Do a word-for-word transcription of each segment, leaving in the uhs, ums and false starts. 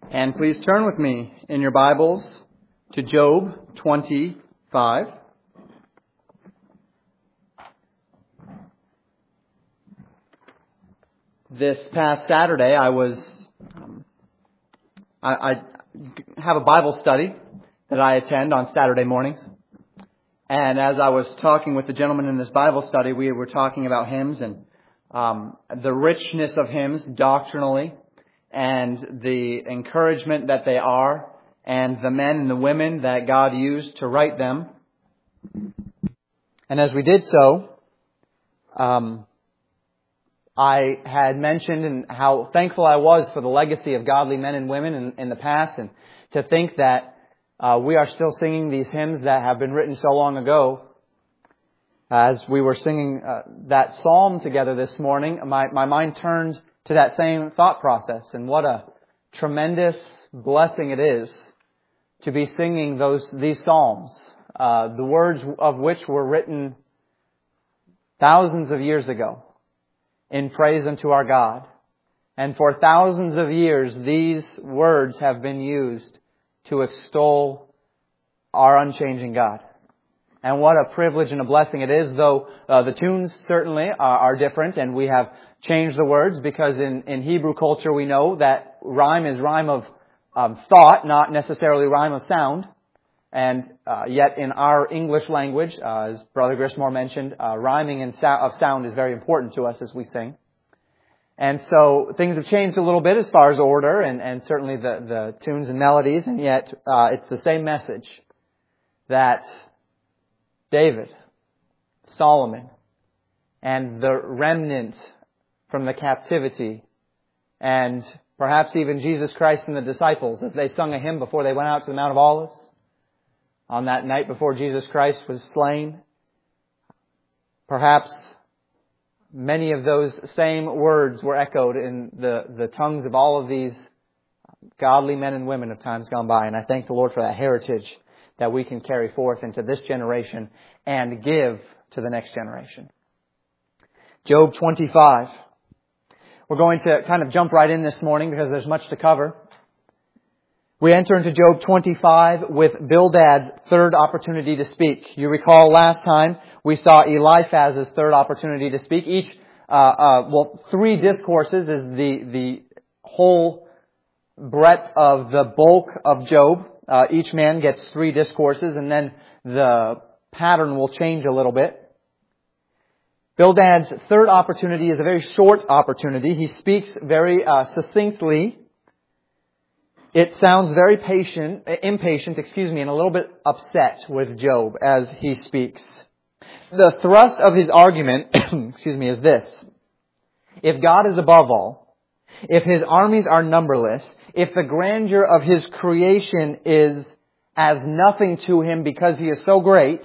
And please turn with me in your Bibles to Job twenty-five. This past Saturday, I was, um, I, I have a Bible study that I attend on Saturday mornings. And as I was talking with the gentleman in this Bible study, we were talking about hymns and um, the richness of hymns doctrinally, and the encouragement that they are, and the men and the women that God used to write them. And as we did so, um, I had mentioned and how thankful I was for the legacy of godly men and women in, in the past, and to think that uh, we are still singing these hymns that have been written so long ago. As we were singing uh, that psalm together this morning, my, my mind turned to that same thought process, and what a tremendous blessing it is to be singing those these psalms, uh, the words of which were written thousands of years ago in praise unto our God. And for thousands of years, these words have been used to extol our unchanging God. And what a privilege and a blessing it is, though uh, the tunes certainly are, are different, and we have changed the words, because in, in Hebrew culture we know that rhyme is rhyme of um, thought, not necessarily rhyme of sound. And uh, yet in our English language, uh, as Brother Grismore mentioned, uh, rhyming and so- of sound is very important to us as we sing. And so things have changed a little bit as far as order and, and certainly the, the tunes and melodies, and yet uh, it's the same message that David, Solomon, and the remnant from the captivity, and perhaps even Jesus Christ and the disciples, as they sung a hymn before they went out to the Mount of Olives, on that night before Jesus Christ was slain. Perhaps many of those same words were echoed in the, the tongues of all of these godly men and women of times gone by. And I thank the Lord for that heritage that we can carry forth into this generation and give to the next generation. Job twenty-five. We're going to kind of jump right in this morning because there's much to cover. We enter into Job twenty-five with Bildad's third opportunity to speak. You recall last time we saw Eliphaz's third opportunity to speak. Each, uh, uh, well, three discourses is the, the whole breadth of the bulk of Job. Uh, each man gets three discourses, and then the pattern will change a little bit. Bildad's third opportunity is a very short opportunity. He speaks very uh, succinctly. It sounds very patient, impatient, excuse me, and a little bit upset with Job as he speaks. The thrust of his argument, excuse me, is this: if God is above all, if His armies are numberless, if the grandeur of His creation is as nothing to Him because He is so great,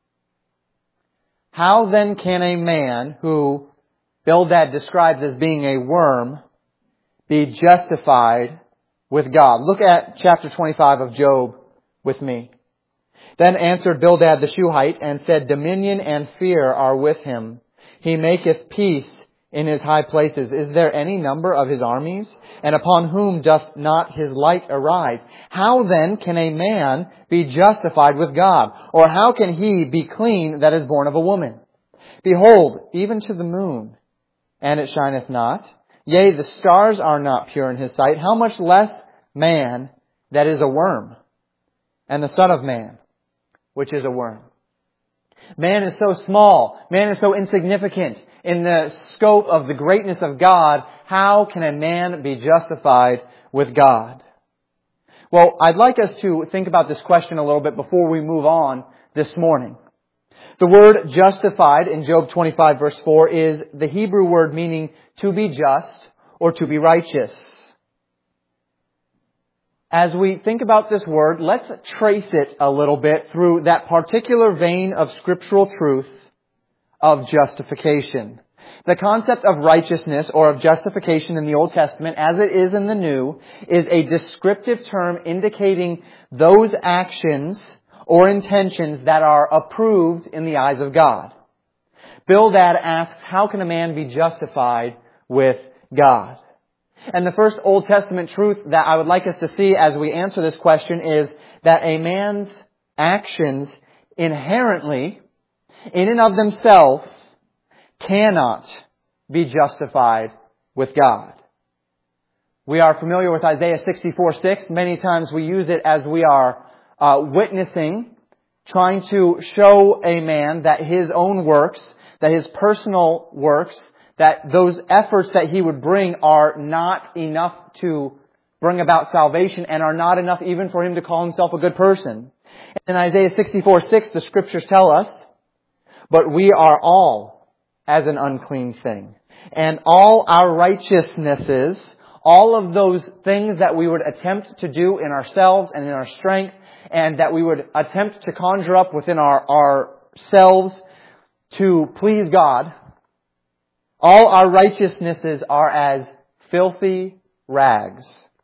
how then can a man who Bildad describes as being a worm be justified with God? Look at chapter twenty-five of Job with me. Then answered Bildad the Shuhite and said, dominion and fear are with him. He maketh peace in his high places. Is there any number of his armies? And upon whom doth not his light arise? How then can a man be justified with God? Or how can he be clean that is born of a woman? Behold, even to the moon, and it shineth not. Yea, the stars are not pure in his sight. How much less man that is a worm, and the Son of Man, which is a worm. Man is so small. Man is so insignificant in the scope of the greatness of God. How can a man be justified with God? Well, I'd like us to think about this question a little bit before we move on this morning. The word justified in Job twenty-five verse four is the Hebrew word meaning to be just or to be righteous. As we think about this word, let's trace it a little bit through that particular vein of scriptural truth of justification. The concept of righteousness or of justification in the Old Testament, as it is in the New, is a descriptive term indicating those actions or intentions that are approved in the eyes of God. Bildad asks, how can a man be justified with God? And the first Old Testament truth that I would like us to see as we answer this question is that a man's actions inherently, in and of themselves, cannot be justified with God. We are familiar with Isaiah sixty-four six. Many times we use it as we are uh, witnessing, trying to show a man that his own works, that his personal works, that those efforts that he would bring are not enough to bring about salvation and are not enough even for him to call himself a good person. In Isaiah sixty-four six, the Scriptures tell us, "But we are all as an unclean thing, and all our righteousnesses," all of those things that we would attempt to do in ourselves and in our strength, and that we would attempt to conjure up within our ourselves to please God, all our righteousnesses are as filthy rags.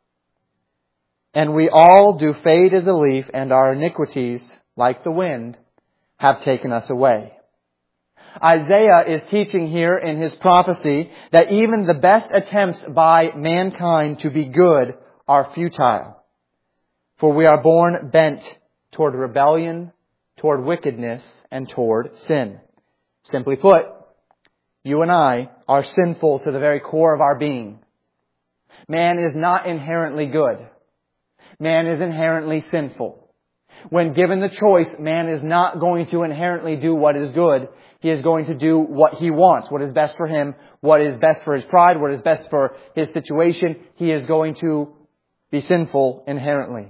And we all do fade as a leaf, and our iniquities, like the wind, have taken us away. Isaiah is teaching here in his prophecy that even the best attempts by mankind to be good are futile. For we are born bent toward rebellion, toward wickedness, and toward sin. Simply put, you and I are sinful to the very core of our being. Man is not inherently good. Man is inherently sinful. When given the choice, man is not going to inherently do what is good. He is going to do what he wants, what is best for him, what is best for his pride, what is best for his situation. He is going to be sinful inherently.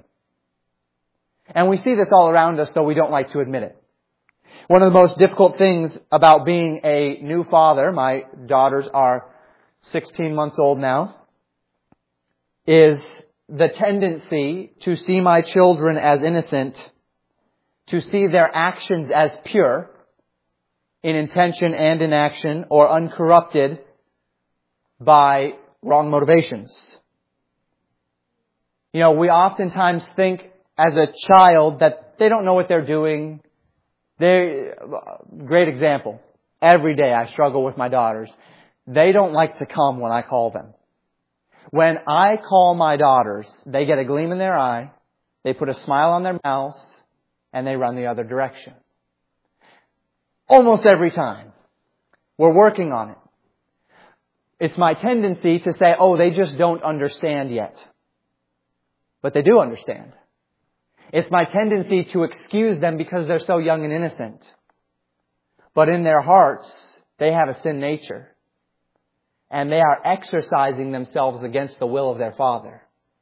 And we see this all around us, though we don't like to admit it. One of the most difficult things about being a new father, my daughters are sixteen months old now, is the tendency to see my children as innocent, to see their actions as pure, in intention and in action, or uncorrupted by wrong motivations. You know, we oftentimes think as a child that they don't know what they're doing. They, great example. Every day I struggle with my daughters. They don't like to come when I call them. When I call my daughters, they get a gleam in their eye, they put a smile on their mouths, and they run the other direction. Almost every time. We're working on it. It's my tendency to say, oh, they just don't understand yet. But they do understand. It's my tendency to excuse them because they're so young and innocent. But in their hearts, they have a sin nature. And they are exercising themselves against the will of their Father.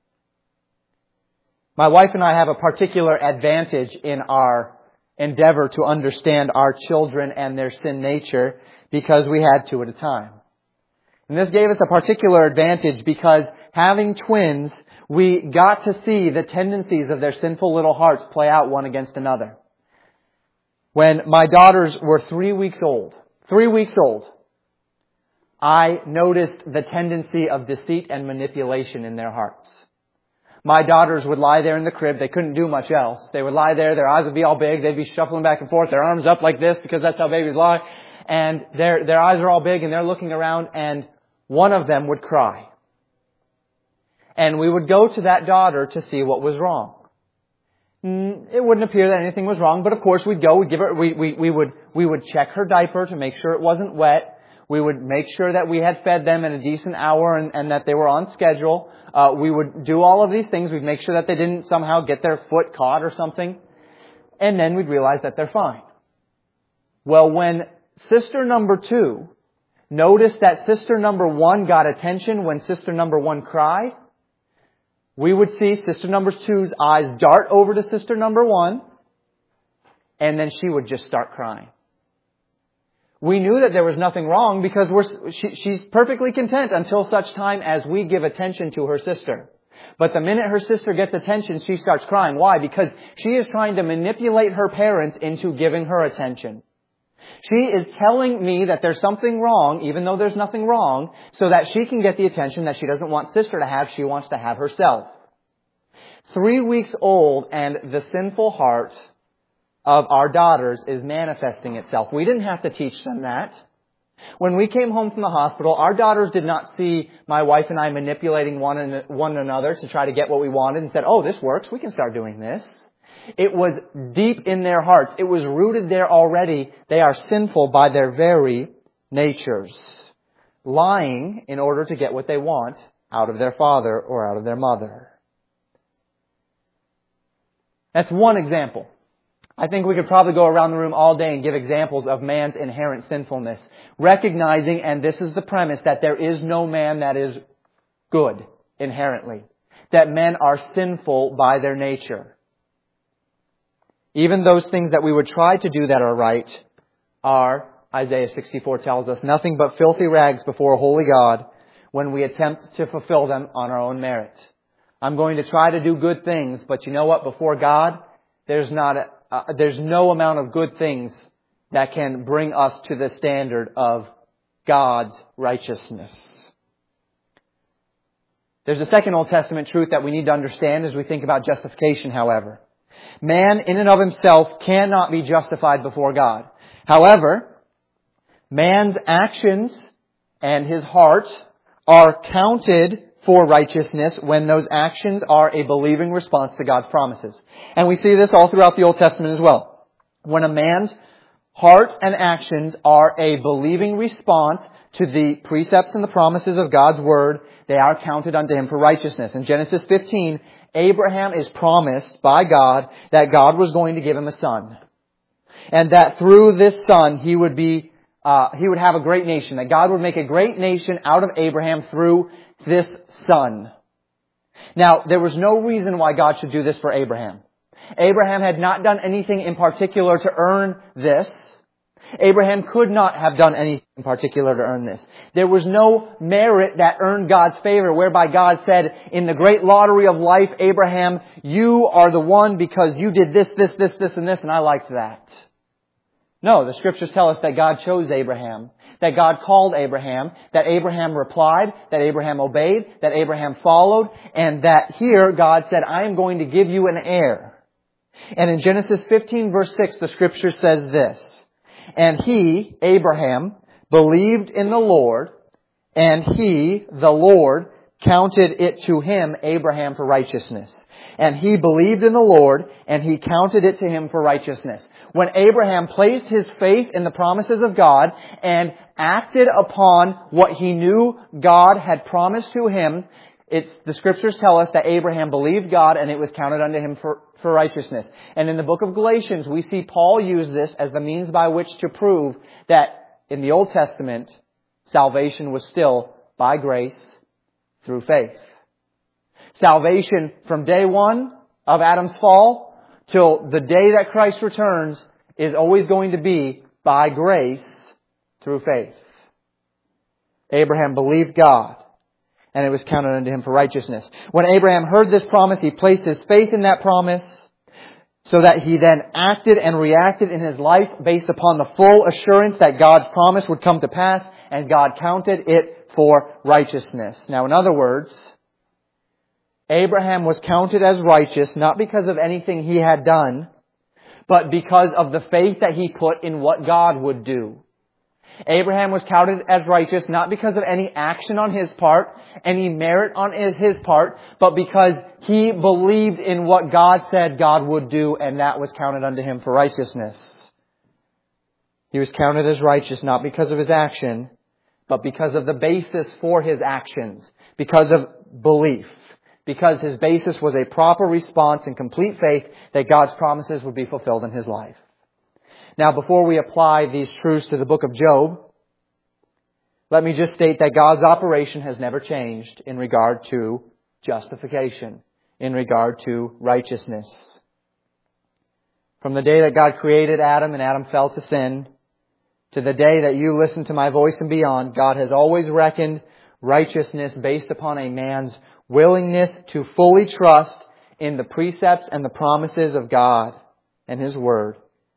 My wife and I have a particular advantage in our endeavor to understand our children and their sin nature because we had two at a time. And this gave us a particular advantage because having twins, we got to see the tendencies of their sinful little hearts play out one against another. When my daughters were three weeks old, three weeks old, I noticed the tendency of deceit and manipulation in their hearts. My daughters would lie there in the crib. They couldn't do much else. They would lie there. Their eyes would be all big. They'd be shuffling back and forth. Their arms up like this because that's how babies lie. And their, their eyes are all big and they're looking around and one of them would cry. And we would go to that daughter to see what was wrong. It wouldn't appear that anything was wrong, but of course we'd go, we'd give her, we, we, we would, we would check her diaper to make sure it wasn't wet. We would make sure that we had fed them in a decent hour and, and that they were on schedule. Uh, we would do all of these things. We'd make sure that they didn't somehow get their foot caught or something. And then we'd realize that they're fine. Well, when sister number two noticed that sister number one got attention when sister number one cried, we would see sister number two's eyes dart over to sister number one, and then she would just start crying. We knew that there was nothing wrong because we're, she, she's perfectly content until such time as we give attention to her sister. But the minute her sister gets attention, she starts crying. Why? Because she is trying to manipulate her parents into giving her attention. She is telling me that there's something wrong, even though there's nothing wrong, so that she can get the attention that she doesn't want sister to have, she wants to have herself. Three weeks old and the sinful heart of our daughters is manifesting itself. We didn't have to teach them that. When we came home from the hospital, our daughters did not see my wife and I manipulating one, an- one another to try to get what we wanted and said, oh, this works, we can start doing this. It was deep in their hearts. It was rooted there already. They are sinful by their very natures, lying in order to get what they want out of their father or out of their mother. That's one example. I think we could probably go around the room all day and give examples of man's inherent sinfulness, recognizing, and this is the premise, that there is no man that is good inherently, that men are sinful by their nature. Even those things that we would try to do that are right are, Isaiah sixty-four tells us, nothing but filthy rags before a holy God when we attempt to fulfill them on our own merit. I'm going to try to do good things, but you know what? Before God, there's not a, uh, there's no amount of good things that can bring us to the standard of God's righteousness. There's a second Old Testament truth that we need to understand as we think about justification, however. Man in and of himself cannot be justified before God. However, man's actions and his heart are counted for righteousness when those actions are a believing response to God's promises. And we see this all throughout the Old Testament as well. When a man's heart and actions are a believing response to the precepts and the promises of God's Word, they are counted unto him for righteousness. In Genesis fifteen, Abraham is promised by God that God was going to give him a son. And that through this son, he would be, uh, he would have a great nation. That God would make a great nation out of Abraham through this son. Now, there was no reason why God should do this for Abraham. Abraham had not done anything in particular to earn this. Abraham could not have done anything in particular to earn this. There was no merit that earned God's favor, whereby God said, in the great lottery of life, Abraham, you are the one because you did this, this, this, this, and this, and I liked that. No, the Scriptures tell us that God chose Abraham, that God called Abraham, that Abraham replied, that Abraham obeyed, that Abraham followed, and that here God said, I am going to give you an heir. And in Genesis fifteen verse six, the Scripture says this, and he, Abraham, believed in the Lord, and he, the Lord, counted it to him, Abraham, for righteousness. And he believed in the Lord, and he counted it to him for righteousness. When Abraham placed his faith in the promises of God and acted upon what he knew God had promised to him, it's, the Scriptures tell us that Abraham believed God and it was counted unto him for, for righteousness. And in the book of Galatians, we see Paul use this as the means by which to prove that in the Old Testament, salvation was still by grace through faith. Salvation from day one of Adam's fall till the day that Christ returns is always going to be by grace through faith. Abraham believed God, and it was counted unto him for righteousness. When Abraham heard this promise, he placed his faith in that promise so that he then acted and reacted in his life based upon the full assurance that God's promise would come to pass, and God counted it for righteousness. Now, in other words, Abraham was counted as righteous not because of anything he had done, but because of the faith that he put in what God would do. Abraham was counted as righteous not because of any action on his part, any merit on his part, but because he believed in what God said God would do, and that was counted unto him for righteousness. He was counted as righteous not because of his action, but because of the basis for his actions, because of belief. Because his basis was a proper response and complete faith that God's promises would be fulfilled in his life. Now, before we apply these truths to the book of Job, let me just state that God's operation has never changed in regard to justification, in regard to righteousness. From the day that God created Adam and Adam fell to sin, to the day that you listen to my voice and beyond, God has always reckoned righteousness based upon a man's willingness to fully trust in the precepts and the promises of God and His Word.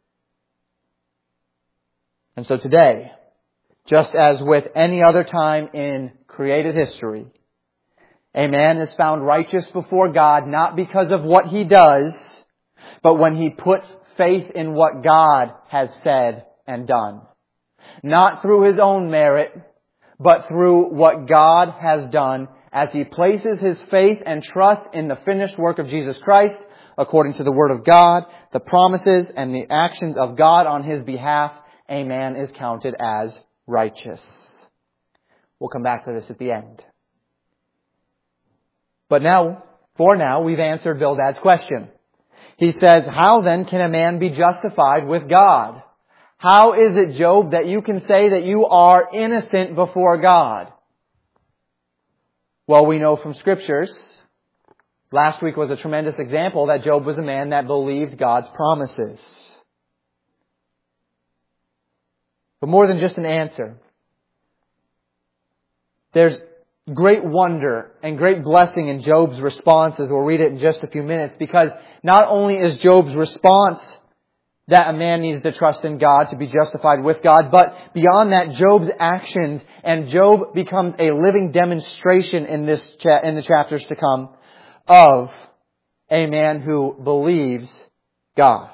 And so today, just as with any other time in created history, a man is found righteous before God not because of what he does, but when he puts faith in what God has said and done. Not through his own merit, but through what God has done as he places his faith and trust in the finished work of Jesus Christ, according to the Word of God, the promises and the actions of God on his behalf, a man is counted as righteous. We'll come back to this at the end. But now, for now, we've answered Bildad's question. He says, how then can a man be justified with God? How is it, Job, that you can say that you are innocent before God? Well, we know from Scriptures, last week was a tremendous example that Job was a man that believed God's promises. But more than just an answer, there's great wonder and great blessing in Job's response, as we'll read it in just a few minutes, because not only is Job's response that a man needs to trust in God to be justified with God, but beyond that, Job's actions, and Job becomes a living demonstration in this cha- in the chapters to come of a man who believes God.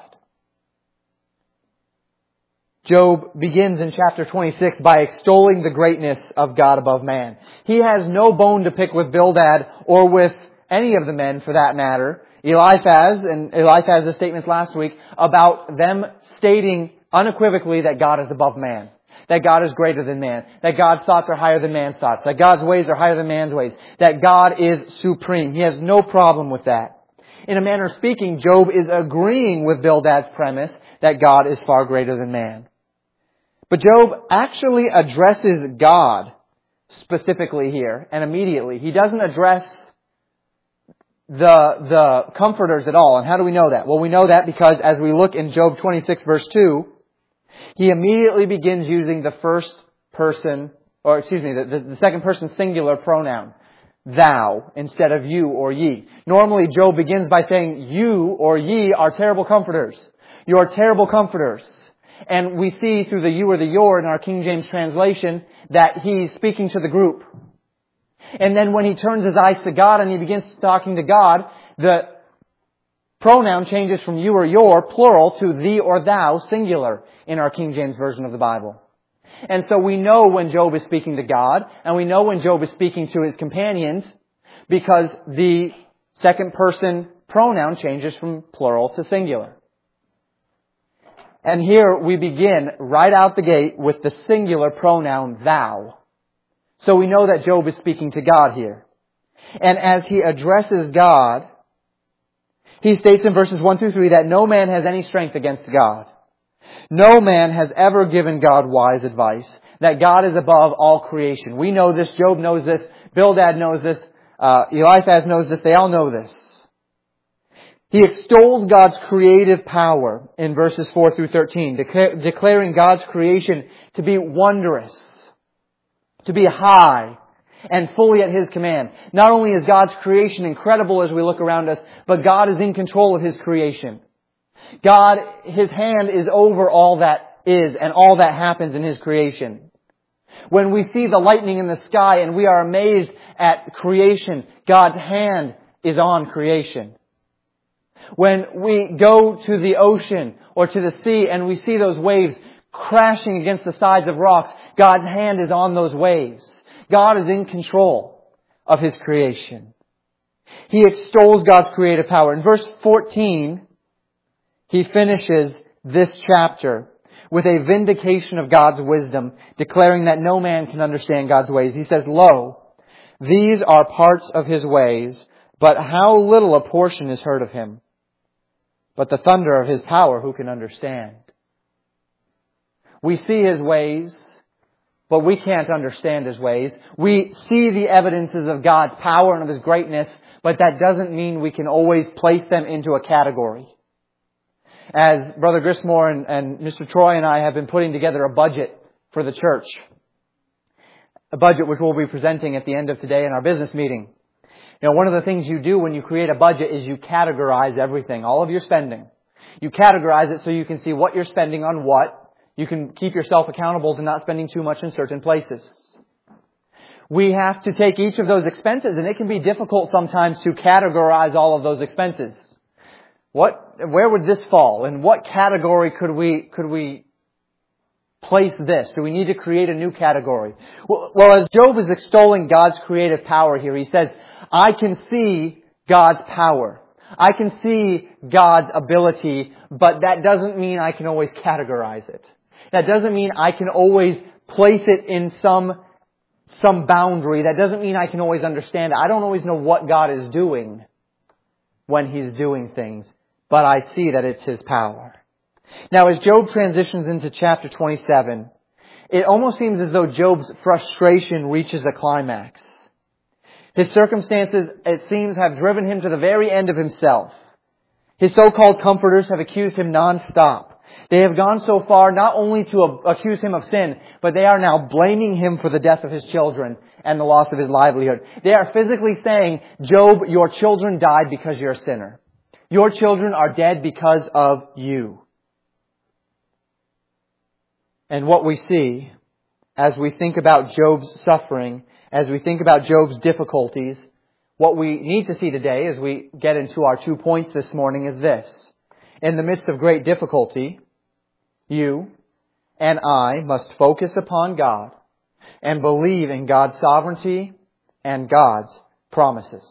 Job begins in chapter twenty-six by extolling the greatness of God above man. He has no bone to pick with Bildad or with any of the men for that matter. Eliphaz, and Eliphaz's statements last week about them stating unequivocally that God is above man, that God is greater than man, that God's thoughts are higher than man's thoughts, that God's ways are higher than man's ways, that God is supreme. He has no problem with that. In a manner of speaking, Job is agreeing with Bildad's premise that God is far greater than man. But Job actually addresses God specifically here and immediately. He doesn't address the, the comforters at all. And how do we know that? Well, we know that because as we look in Job twenty-six verse two, he immediately begins using the first person, or excuse me, the, the, the second person singular pronoun, thou, instead of you or ye. Normally Job begins by saying you or ye are terrible comforters. You are terrible comforters. And we see through the you or the your in our King James translation that he's speaking to the group. And then when he turns his eyes to God and he begins talking to God, the pronoun changes from you or your, plural, to thee or thou, singular, in our King James Version of the Bible. And so we know when Job is speaking to God, and we know when Job is speaking to his companions, because the second person pronoun changes from plural to singular. And here we begin right out the gate with the singular pronoun thou. So we know that Job is speaking to God here. And as he addresses God, he states in verses one through three that no man has any strength against God. No man has ever given God wise advice, that God is above all creation. We know this, Job knows this, Bildad knows this, uh, Eliphaz knows this, they all know this. He extols God's creative power in verses four through thirteen, decla- declaring God's creation to be wondrous, to be high, and fully at His command. Not only is God's creation incredible as we look around us, but God is in control of His creation. God, His hand is over all that is and all that happens in His creation. When we see the lightning in the sky and we are amazed at creation, God's hand is on creation. When we go to the ocean or to the sea and we see those waves crashing against the sides of rocks, God's hand is on those waves. God is in control of His creation. He extols God's creative power. In verse fourteen, he finishes this chapter with a vindication of God's wisdom, declaring that no man can understand God's ways. He says, "Lo, these are parts of His ways, but how little a portion is heard of Him. But the thunder of His power, who can understand?" We see His ways, but we can't understand His ways. We see the evidences of God's power and of His greatness, but that doesn't mean we can always place them into a category. As Brother Grismore and, and Mister Troy and I have been putting together a budget for the church, a budget which we'll be presenting at the end of today in our business meeting. You know, one of the things you do when you create a budget is you categorize everything, all of your spending. You categorize it so you can see what you're spending on what. You can keep yourself accountable to not spending too much in certain places. We have to take each of those expenses, and it can be difficult sometimes to categorize all of those expenses. What, where would this fall? In what category could we, could we place this? Do we need to create a new category? Well, well, as Job is extolling God's creative power here, he says, I can see God's power. I can see God's ability, but that doesn't mean I can always categorize it. That doesn't mean I can always place it in some, some boundary. That doesn't mean I can always understand it. I don't always know what God is doing when He's doing things, but I see that it's His power. Now, as Job transitions into chapter twenty-seven, it almost seems as though Job's frustration reaches a climax. His circumstances, it seems, have driven him to the very end of himself. His so-called comforters have accused him nonstop. They have gone so far not only to accuse him of sin, but they are now blaming him for the death of his children and the loss of his livelihood. They are physically saying, Job, your children died because you're a sinner. Your children are dead because of you. And what we see as we think about Job's suffering, as we think about Job's difficulties, what we need to see today as we get into our two points this morning is this. In the midst of great difficulty, you and I must focus upon God and believe in God's sovereignty and God's promises.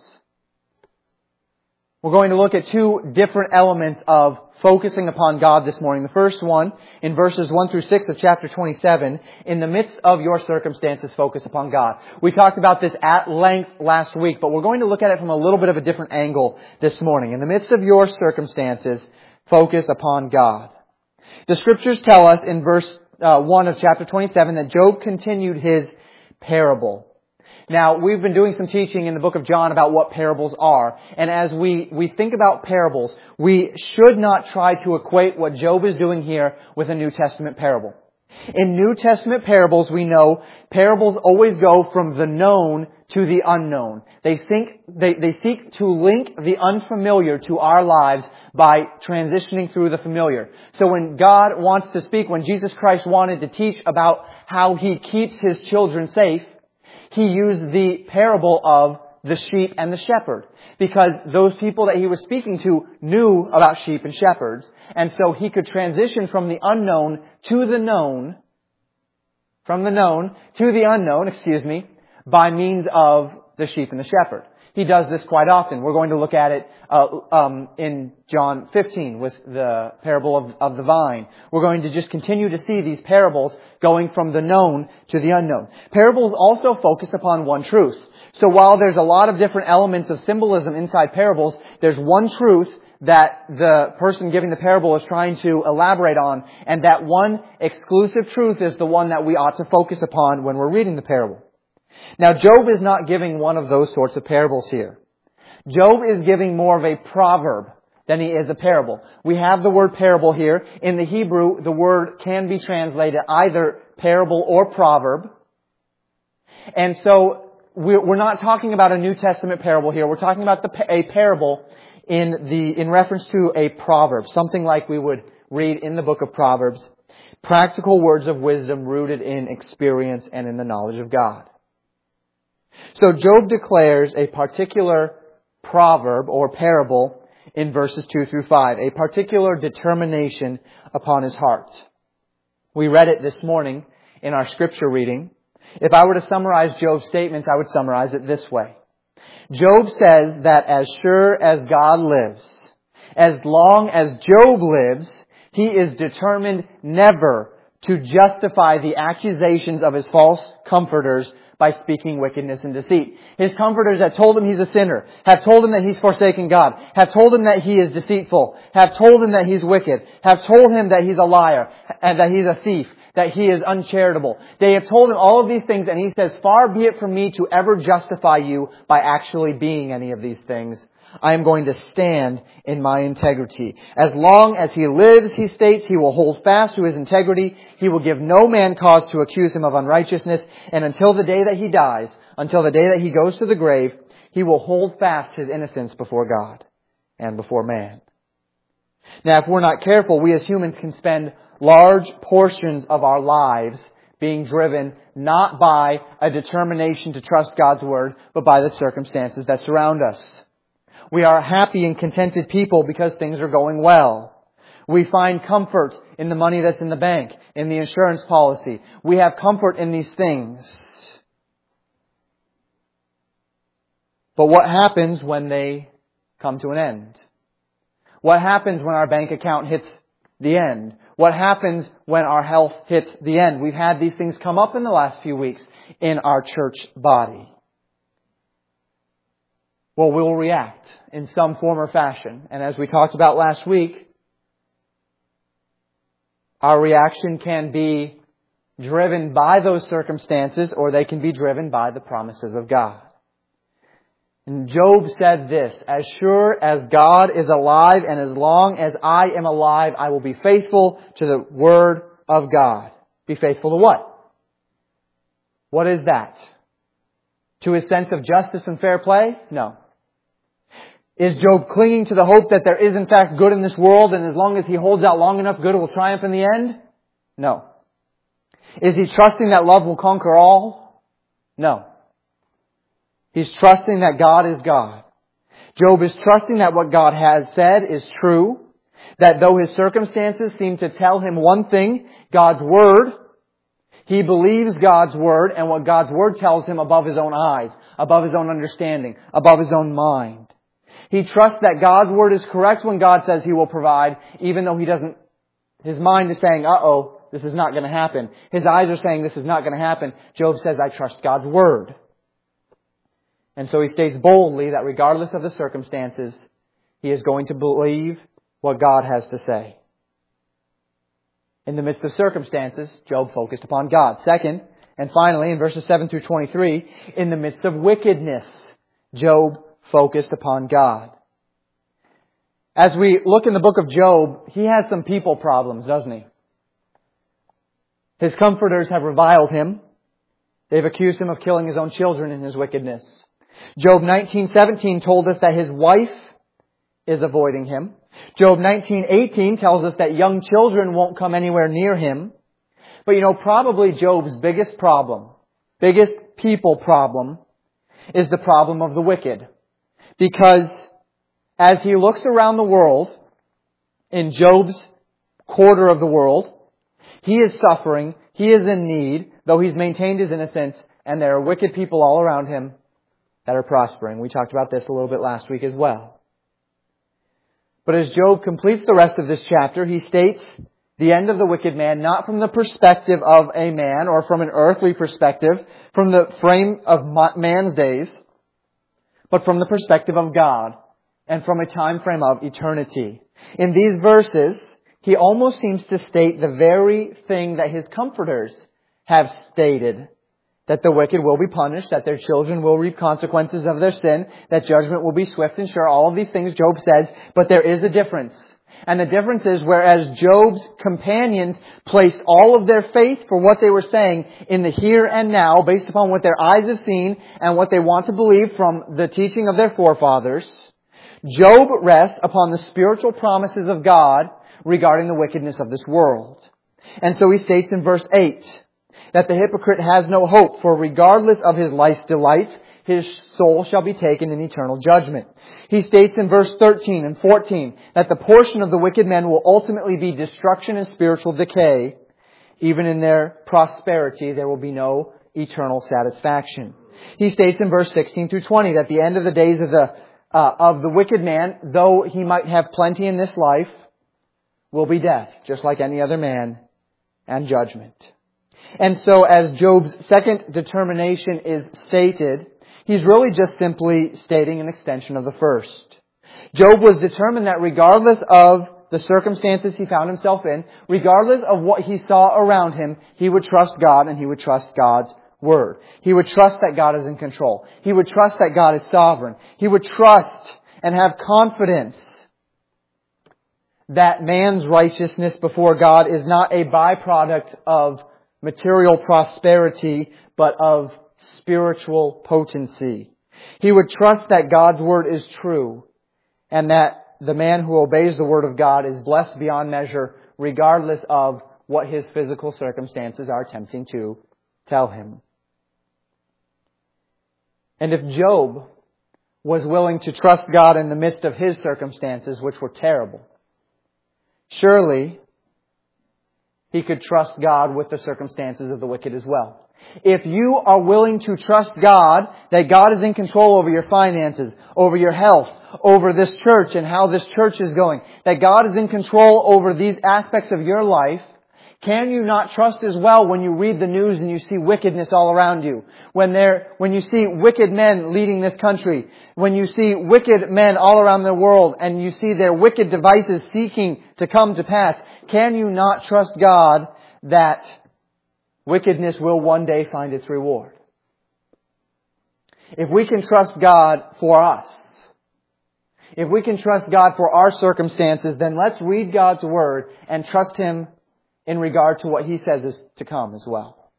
We're going to look at two different elements of focusing upon God this morning. The first one, in verses one through six of chapter twenty-seven, in the midst of your circumstances, focus upon God. We talked about this at length last week, but we're going to look at it from a little bit of a different angle this morning. In the midst of your circumstances, focus upon God. The Scriptures tell us in verse uh, one of chapter twenty-seven that Job continued his parable. Now, we've been doing some teaching in the book of John about what parables are. And as we, we think about parables, we should not try to equate what Job is doing here with a New Testament parable. In New Testament parables, we know parables always go from the known to the unknown. They think, they, they seek to link the unfamiliar to our lives by transitioning through the familiar. So when God wants to speak, when Jesus Christ wanted to teach about how He keeps His children safe, He used the parable of the sheep and the shepherd, because those people that He was speaking to knew about sheep and shepherds, and so He could transition from the unknown to the known, from the known to the unknown, excuse me, by means of the sheep and the shepherd. He does this quite often. We're going to look at it uh, um, in John fifteen with the parable of, of the vine. We're going to just continue to see these parables going from the known to the unknown. Parables also focus upon one truth. So while there's a lot of different elements of symbolism inside parables, there's one truth that the person giving the parable is trying to elaborate on, and that one exclusive truth is the one that we ought to focus upon when we're reading the parable. Now, Job is not giving one of those sorts of parables here. Job is giving more of a proverb than he is a parable. We have the word parable here. In the Hebrew, the word can be translated either parable or proverb. And so we're not talking about a New Testament parable here. We're talking about the, a parable in the in reference to a proverb, something like we would read in the book of Proverbs. Practical words of wisdom rooted in experience and in the knowledge of God. So Job declares a particular proverb or parable in verses two through five, a particular determination upon his heart. We read it this morning in our scripture reading. If I were to summarize Job's statements, I would summarize it this way. Job says that as sure as God lives, as long as Job lives, he is determined never to justify the accusations of his false comforters by speaking wickedness and deceit. His comforters have told him he's a sinner, have told him that he's forsaken God, have told him that he is deceitful, have told him that he's wicked, have told him that he's a liar, and that he's a thief, that he is uncharitable. They have told him all of these things, and he says, far be it from me to ever justify you by actually being any of these things. I am going to stand in my integrity. As long as he lives, he states, he will hold fast to his integrity. He will give no man cause to accuse him of unrighteousness. And until the day that he dies, until the day that he goes to the grave, he will hold fast his innocence before God and before man. Now, if we're not careful, we as humans can spend large portions of our lives being driven not by a determination to trust God's word, but by the circumstances that surround us. We are happy and contented people because things are going well. We find comfort in the money that's in the bank, in the insurance policy. We have comfort in these things. But what happens when they come to an end? What happens when our bank account hits the end? What happens when our health hits the end? We've had these things come up in the last few weeks in our church body. Well, we'll react in some form or fashion. And as we talked about last week, our reaction can be driven by those circumstances, or they can be driven by the promises of God. And Job said this, "As sure as God is alive and as long as I am alive, I will be faithful to the Word of God." Be faithful to what? What is that? To his sense of justice and fair play? No. Is Job clinging to the hope that there is in fact good in this world, and as long as he holds out long enough, good will triumph in the end? No. Is he trusting that love will conquer all? No. He's trusting that God is God. Job is trusting that what God has said is true. That though his circumstances seem to tell him one thing, God's Word, he believes God's Word and what God's Word tells him above his own eyes, above his own understanding, above his own mind. He trusts that God's Word is correct when God says He will provide, even though he doesn't, his mind is saying, uh-oh, this is not going to happen. His eyes are saying this is not going to happen. Job says, I trust God's Word. And so he states boldly that regardless of the circumstances, he is going to believe what God has to say. In the midst of circumstances, Job focused upon God. Second, and finally, in verses seven through twenty-three, in the midst of wickedness, Job focused upon God. As we look in the book of Job, he has some people problems, doesn't he? His comforters have reviled him. They've accused him of killing his own children in his wickedness. Job nineteen seventeen told us that his wife is avoiding him. Job nineteen eighteen tells us that young children won't come anywhere near him. But you know, probably Job's biggest problem, biggest people problem, is the problem of the wicked. Because as he looks around the world, in Job's quarter of the world, he is suffering, he is in need, though he's maintained his innocence, and there are wicked people all around him that are prospering. We talked about this a little bit last week as well. But as Job completes the rest of this chapter, he states the end of the wicked man, not from the perspective of a man or from an earthly perspective, from the frame of man's days, but from the perspective of God and from a time frame of eternity. In these verses, he almost seems to state the very thing that his comforters have stated. That the wicked will be punished, that their children will reap consequences of their sin, that judgment will be swift and sure. All of these things Job says, but there is a difference. And the difference is, whereas Job's companions placed all of their faith for what they were saying in the here and now, based upon what their eyes have seen and what they want to believe from the teaching of their forefathers, Job rests upon the spiritual promises of God regarding the wickedness of this world. And so he states in verse eight, that the hypocrite has no hope, for regardless of his life's delights, his soul shall be taken in eternal judgment. He states in verse thirteen and fourteen that the portion of the wicked men will ultimately be destruction and spiritual decay. Even in their prosperity, there will be no eternal satisfaction. He states in verse sixteen through twenty that the end of the days of the uh, of the wicked man, though he might have plenty in this life, will be death, just like any other man, and judgment. And so as Job's second determination is stated, he's really just simply stating an extension of the first. Job was determined that regardless of the circumstances he found himself in, regardless of what he saw around him, he would trust God and he would trust God's Word. He would trust that God is in control. He would trust that God is sovereign. He would trust and have confidence that man's righteousness before God is not a byproduct of material prosperity, but of spiritual potency. He would trust that God's Word is true and that the man who obeys the Word of God is blessed beyond measure, regardless of what his physical circumstances are attempting to tell him. And if Job was willing to trust God in the midst of his circumstances, which were terrible, surely he could trust God with the circumstances of the wicked as well. If you are willing to trust God, that God is in control over your finances, over your health, over this church and how this church is going, that God is in control over these aspects of your life, can you not trust as well when you read the news and you see wickedness all around you? When there, when you see wicked men leading this country, when you see wicked men all around the world and you see their wicked devices seeking to come to pass, can you not trust God that wickedness will one day find its reward? If we can trust God for us, if we can trust God for our circumstances, then let's read God's Word and trust Him in regard to what He says is to come as well.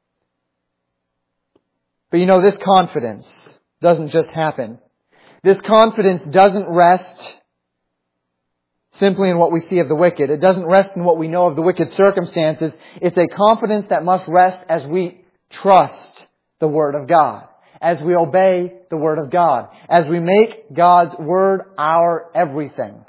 But you know, this confidence doesn't just happen. This confidence doesn't rest simply in what we see of the wicked. It doesn't rest in what we know of the wicked circumstances. It's a confidence that must rest as we trust the Word of God, as we obey the Word of God, as we make God's Word our everything.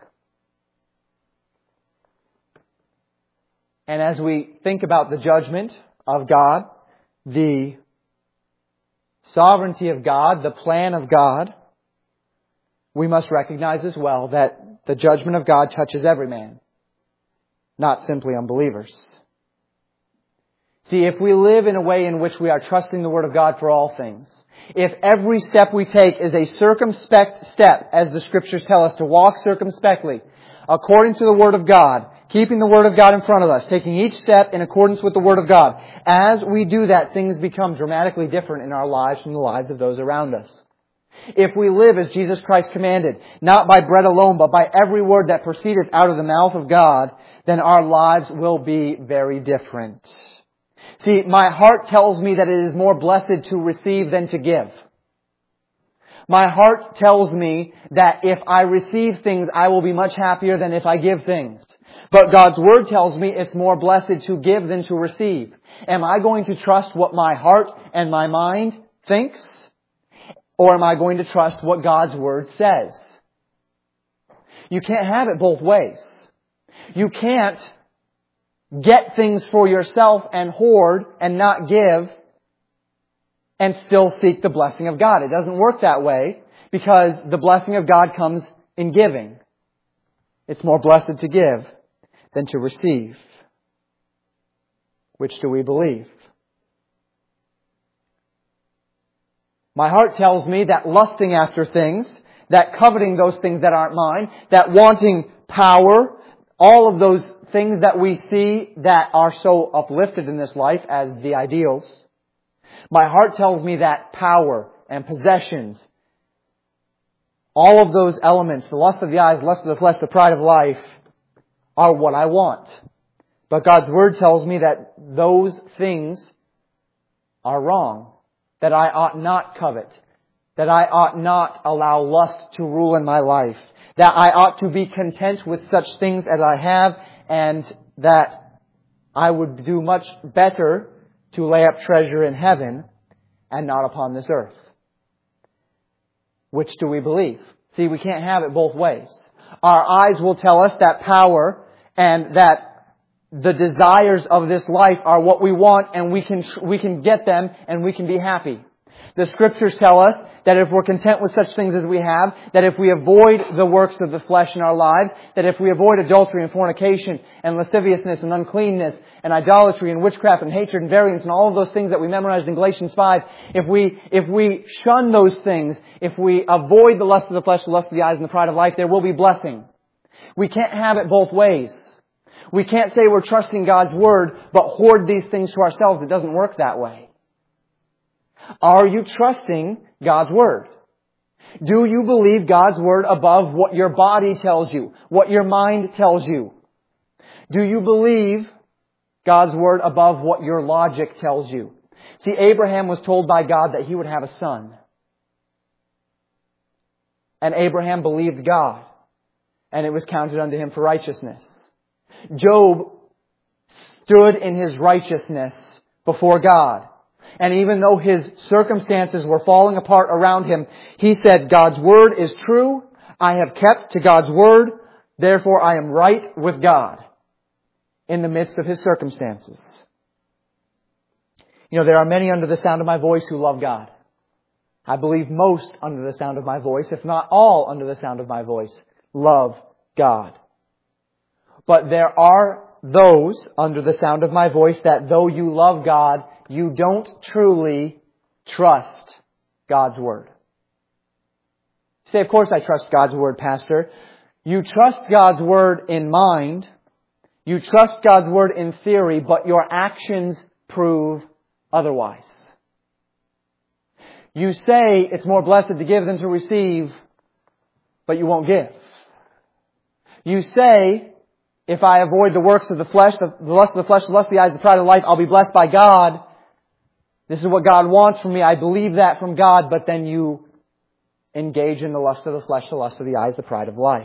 And as we think about the judgment of God, the sovereignty of God, the plan of God, we must recognize as well that the judgment of God touches every man, not simply unbelievers. See, if we live in a way in which we are trusting the Word of God for all things, if every step we take is a circumspect step, as the Scriptures tell us to walk circumspectly, according to the Word of God, keeping the Word of God in front of us, taking each step in accordance with the Word of God. As we do that, things become dramatically different in our lives from the lives of those around us. If we live as Jesus Christ commanded, not by bread alone, but by every word that proceedeth out of the mouth of God, then our lives will be very different. See, my heart tells me that it is more blessed to receive than to give. My heart tells me that if I receive things, I will be much happier than if I give things. But God's Word tells me it's more blessed to give than to receive. Am I going to trust what my heart and my mind thinks? Or am I going to trust what God's Word says? You can't have it both ways. You can't get things for yourself and hoard and not give and still seek the blessing of God. It doesn't work that way because the blessing of God comes in giving. It's more blessed to give than to receive. Which do we believe? My heart tells me that lusting after things, that coveting those things that aren't mine, that wanting power, all of those things that we see that are so uplifted in this life as the ideals. My heart tells me that power and possessions, all of those elements, the lust of the eyes, lust of the flesh, the pride of life, are what I want. But God's Word tells me that those things are wrong, that I ought not covet, that I ought not allow lust to rule in my life, that I ought to be content with such things as I have, and that I would do much better to lay up treasure in heaven and not upon this earth. Which do we believe? See, we can't have it both ways. Our eyes will tell us that power and that the desires of this life are what we want, and we can we can get them and we can be happy. The Scriptures tell us that if we're content with such things as we have, that if we avoid the works of the flesh in our lives, that if we avoid adultery and fornication and lasciviousness and uncleanness and idolatry and witchcraft and hatred and variance and all of those things that we memorized in Galatians five, if we, if we shun those things, if we avoid the lust of the flesh, the lust of the eyes and the pride of life, there will be blessing. We can't have it both ways. We can't say we're trusting God's Word, but hoard these things to ourselves. It doesn't work that way. Are you trusting God's Word? Do you believe God's Word above what your body tells you, what your mind tells you? Do you believe God's Word above what your logic tells you? See, Abraham was told by God that he would have a son. And Abraham believed God, and it was counted unto him for righteousness. Job stood in his righteousness before God. And even though his circumstances were falling apart around him, he said, God's Word is true. I have kept to God's Word. Therefore, I am right with God. in the midst of his circumstances. You know, there are many under the sound of my voice who love God. I believe most under the sound of my voice, if not all under the sound of my voice, love God. But there are those under the sound of my voice that though you love God, you don't truly trust God's Word. You say, of course I trust God's Word, Pastor. You trust God's Word in mind. You trust God's Word in theory, but your actions prove otherwise. You say it's more blessed to give than to receive, but you won't give. You say, if I avoid the works of the flesh, the lust of the flesh, the lust of the eyes, the pride of life, I'll be blessed by God. This is what God wants from me. I believe that from God, but then you engage in the lust of the flesh, the lust of the eyes, the pride of life.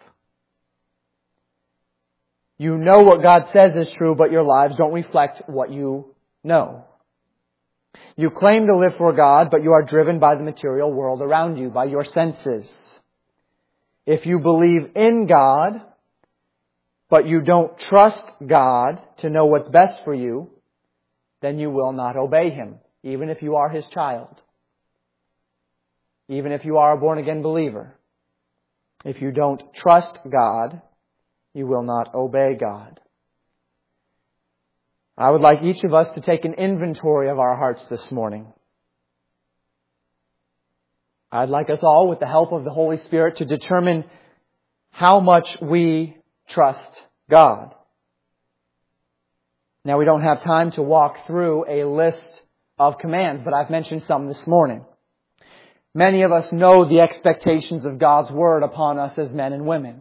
You know what God says is true, but your lives don't reflect what you know. You claim to live for God, but you are driven by the material world around you, by your senses. If you believe in God, but you don't trust God to know what's best for you, then you will not obey Him, even if you are His child. Even if you are a born-again believer. If you don't trust God, you will not obey God. I would like each of us to take an inventory of our hearts this morning. I'd like us all, with the help of the Holy Spirit, to determine how much we trust God. Now, we don't have time to walk through a list of commands, but I've mentioned some this morning. Many of us know the expectations of God's Word upon us as men and women.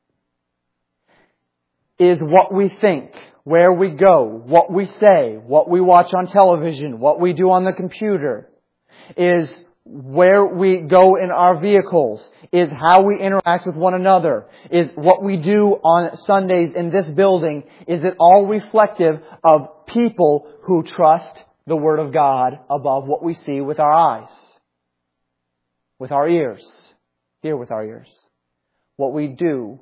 Is what we think, where we go, what we say, what we watch on television, what we do on the computer, is where we go in our vehicles, is how we interact with one another, is what we do on Sundays in this building, is it all reflective of people who trust the Word of God above what we see with our eyes, with our ears, hear with our ears, what we do?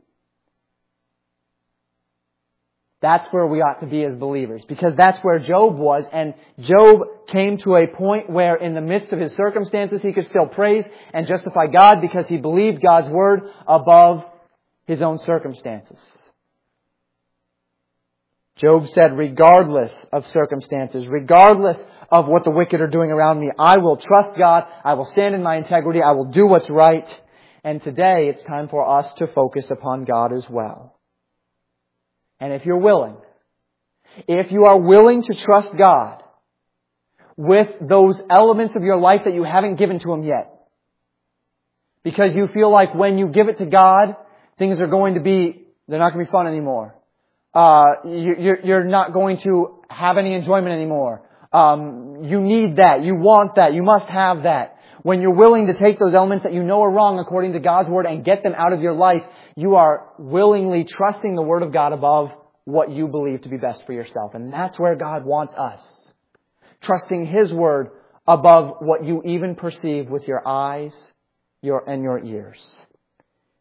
That's where we ought to be as believers, because that's where Job was, and Job came to a point where in the midst of his circumstances he could still praise and justify God because he believed God's Word above his own circumstances. Job said, regardless of circumstances, regardless of what the wicked are doing around me, I will trust God, I will stand in my integrity, I will do what's right. And today it's time for us to focus upon God as well. And if you're willing, if you are willing to trust God with those elements of your life that you haven't given to Him yet, because you feel like when you give it to God, things are going to be, they're not going to be fun anymore. Uh, you're, you're not going to have any enjoyment anymore. Um, you need that. You want that. You must have that. When you're willing to take those elements that you know are wrong according to God's Word and get them out of your life, you are willingly trusting the Word of God above what you believe to be best for yourself. And that's where God wants us. Trusting His Word above what you even perceive with your eyes your and your ears.